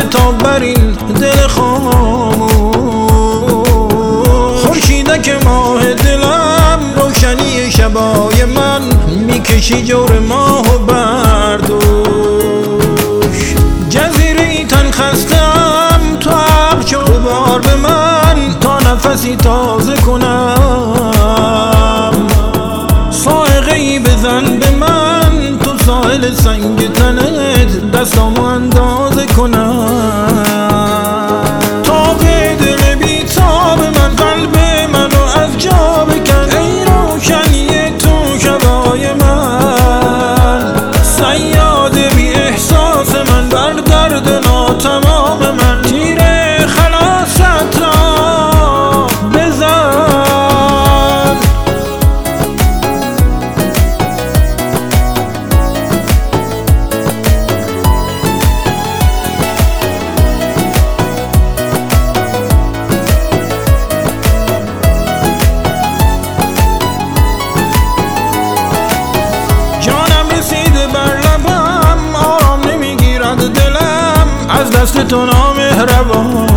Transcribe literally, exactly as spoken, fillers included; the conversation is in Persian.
بتاب بر این دل خاموش. خورشیدک ماه دلم، روشنی شبای من، میکشی جور ماه و بردوش. جزیره تن خستم، تو عقل شو بار به من تا نفسی تازه کنم. صاعقه ای بزن به من، تو ساحل سنگ تنت دستامو اندازه کنم. تا به دل بی تاب من، قلب منو از جا بکن. ای روشنی تو شبای من، صیاد بی احساس من، بر درد ناتمام من تیر خلاصت را بزن. دست تو نامهربان.